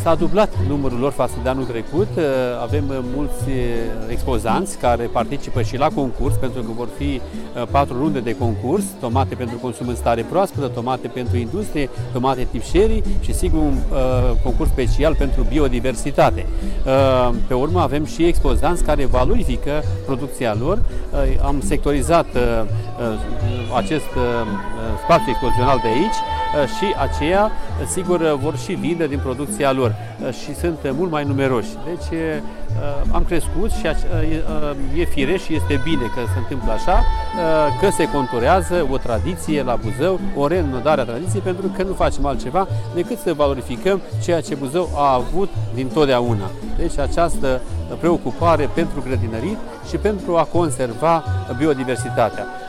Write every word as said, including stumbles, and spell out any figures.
S-a dublat numărul lor față de anul trecut. Avem mulți expozanți care participă și la concurs, pentru că vor fi patru runde de concurs: tomate pentru consum în stare proaspătă, tomate pentru industrie, tomate tip sherry și, sigur, un concurs special pentru biodiversitate. Pe urmă avem și expozanți care valorifică producția lor. Am sectorizat acest spațiu expozițional de aici și aceia, sigur, vor și vinde din producția lor și sunt mult mai numeroși. Deci am crescut și e firesc și este bine că se întâmplă așa, că se conturează o tradiție la Buzău, o reînodare a tradiției, pentru că nu facem altceva decât să valorificăm ceea ce Buzău a avut dintotdeauna. Deci această preocupare pentru grădinărit și pentru a conserva biodiversitatea.